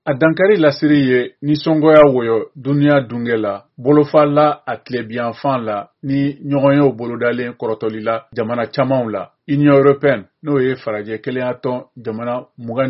A dankari lasiri ye nisɔngɔya woyɔ duniya dunge la, bolofa la a tilebiyanfan la ni ɲɔgɔnyew bolodalen kɔrɔtɔli la jamana camanw la. Union européenne n'o ye farajɛ kelenya tɔn jamana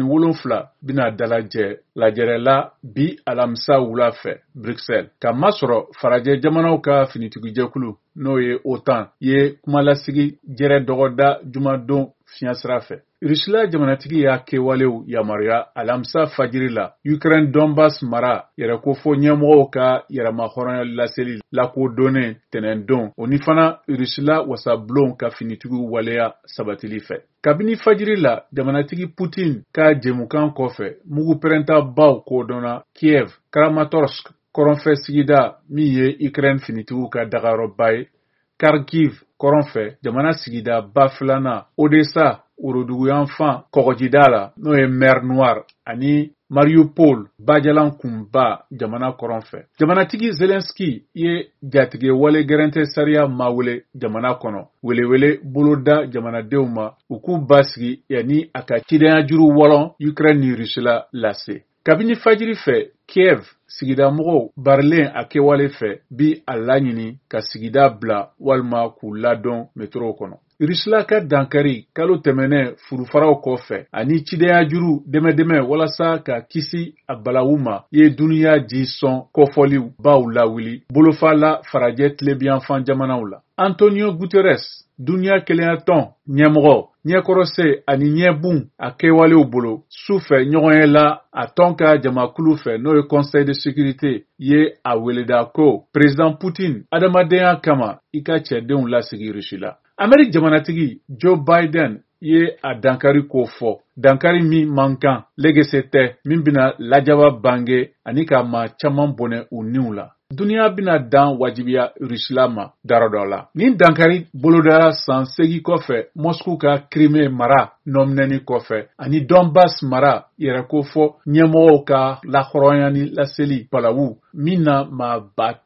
27 bina dalajɛ lajɛrɛla bi alamisa wula fɛ Bruxelles. Ka masɔrɔ farajɛ jamanaw ka finitigijɛkulu n'o ye OTAN ye kumalasigi jɛrɛ dɔgɔda jumadon fiɲɛsira fɛ. Rusila jamanatigi y'a kɛwalew yamaruya alamisa fajiri la Ukraine Donbass mara yɛrɛkofɔ ɲɛmɔgɔw ka yɛrɛmahɔrɔnya laseli lakodɔnnen tɛnɛndon o ni fana Rusila wasabulon ka finitigiw waleya sabatili fɛ. Kabini fajiri la jamanatigi Putin ka jɛmukan kɔfɛ mugu pɛrɛnta baw kodɔnna Kiev, Kramatorsk, kɔrɔnfɛ sigida min ye Ukraine finitigiw ka dagayɔrɔba ye, Kharkiv kɔrɔnfɛ jamana sigida ba filanan, Odessa woroduguyanfan kɔgɔjida la n'o ye Mer Noire ani Mariupol bajalan kunba jamana kɔrɔnfɛ. Jamanatigi Zelensky ye jatige wale gɛrɛntɛ sariya mawele jamana kɔnɔ. Welewele boloda jamanadenw ma u k'u basigi yanni a ka cidenya juru wɔlɔn Ukraine ni Rusila lase. Kabini fajiri fɛ Kiev sigida mɔgɔw barilen a kɛwale fɛ bi a laɲini ka sigida bila walima k'u ladɔn metrow kɔnɔ. Rusila ka dankari kalo tɛmɛnɛ furufaraw kɔfɛ ani cidenya juru dɛmɛdɛmɛ walasa ka kisi a balawu ma ye duniya ji sɔn kɔfɔliw baw lawuli bolofa la farajɛ tilebiyanfan jamanaw la. Antonio Guterres duniya kelenya tɔn ɲɛmɔgɔ ɲɛkɔrɔse ani ɲɛbun a kɛwalew bolo sufɛ ɲɔgɔnye la a tɔn ka jamakulu fɛ n'o ye Conseil de sécurité ye a weleda ko Président Poutine adamadenya kama i ka cɛdenw lasigi Rusila. Amérique jamanatigi Joe Biden ye a dankari ko fɔ dankari min man kan legese tɛ min bina lajaba bange ani ka maa caman bɔnɛ u niw la. Duniya bina dan wajibiya Rusila ma daradɔ la. Nin dankari bolodara san 8 kɔfɛ Moscou ka Crimée mara nɔminɛni kɔfɛ ani Donbass mara yɛrɛkofɔ ɲɛmɔgɔw ka lahɔrɔnyani laseli balawu min na maa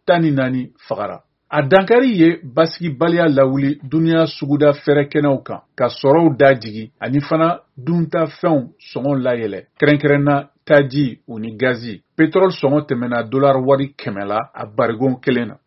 14 fagara. A dankari ye basigibaliya lawuli duniya suguda fɛrɛkɛnɛw kan ka sɔrɔw dajigi ani fana dunta fɛnw sɔngɔ layɛlɛ kɛrɛnkɛrɛnna taji u ni gazi. Pétrole sɔngɔ tɛmɛna $100 la a barigon kelen na.